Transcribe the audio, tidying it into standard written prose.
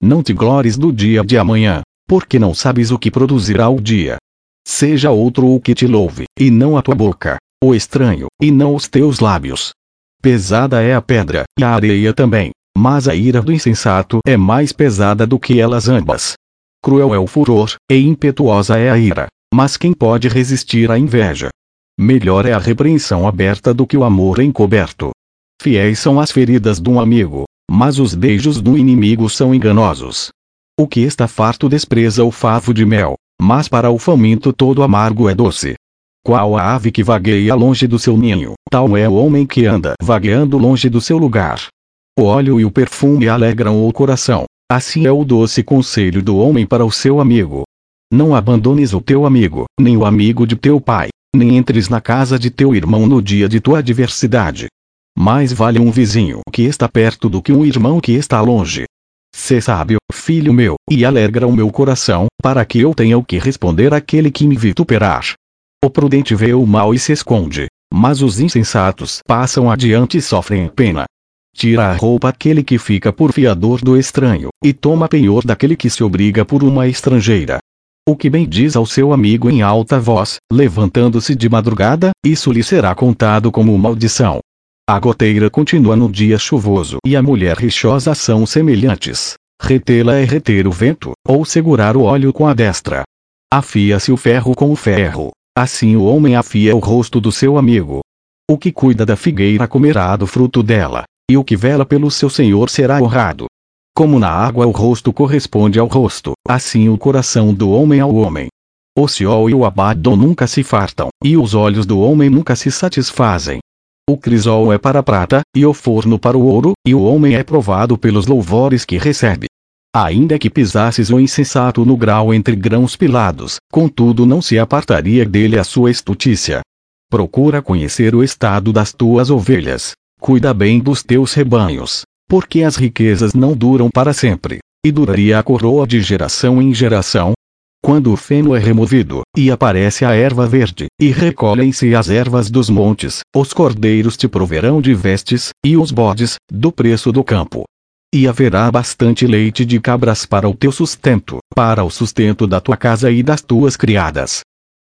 não te glores do dia de amanhã, porque não sabes o que produzirá o dia. Seja outro o que te louve, e não a tua boca, o estranho, e não os teus lábios. Pesada é a pedra, e a areia também, mas a ira do insensato é mais pesada do que elas ambas. Cruel é o furor, e impetuosa é a ira, mas quem pode resistir à inveja? Melhor é a repreensão aberta do que o amor encoberto. Fiéis são as feridas de um amigo, mas os beijos do inimigo são enganosos. O que está farto despreza o favo de mel, mas para o faminto todo amargo é doce. Qual a ave que vagueia longe do seu ninho, tal é o homem que anda vagueando longe do seu lugar. O óleo e o perfume alegram o coração, assim é o doce conselho do homem para o seu amigo. Não abandones o teu amigo, nem o amigo de teu pai, nem entres na casa de teu irmão no dia de tua adversidade. Mais vale um vizinho que está perto do que um irmão que está longe. Sê sábio, filho meu, e alegra o meu coração, para que eu tenha o que responder àquele que me vituperar. O prudente vê o mal e se esconde, mas os insensatos passam adiante e sofrem pena. Tira a roupa aquele que fica por fiador do estranho, e toma penhor daquele que se obriga por uma estrangeira. O que bem diz ao seu amigo em alta voz, levantando-se de madrugada, isso lhe será contado como maldição. A goteira continua no dia chuvoso e a mulher rixosa são semelhantes. Retê-la é reter o vento, ou segurar o óleo com a destra. Afia-se o ferro com o ferro, assim o homem afia o rosto do seu amigo. O que cuida da figueira comerá do fruto dela, e o que vela pelo seu senhor será honrado. Como na água o rosto corresponde ao rosto, assim o coração do homem ao homem. O Seol e o Abadom nunca se fartam, e os olhos do homem nunca se satisfazem. O crisol é para a prata, e o forno para o ouro, e o homem é provado pelos louvores que recebe. Ainda que pisasses o insensato no grau entre grãos pilados, contudo não se apartaria dele a sua estutícia. Procura conhecer o estado das tuas ovelhas, cuida bem dos teus rebanhos, porque as riquezas não duram para sempre, e duraria a coroa de geração em geração. Quando o feno é removido, e aparece a erva verde, e recolhem-se as ervas dos montes, os cordeiros te proverão de vestes, e os bodes, do preço do campo. E haverá bastante leite de cabras para o teu sustento, para o sustento da tua casa e das tuas criadas.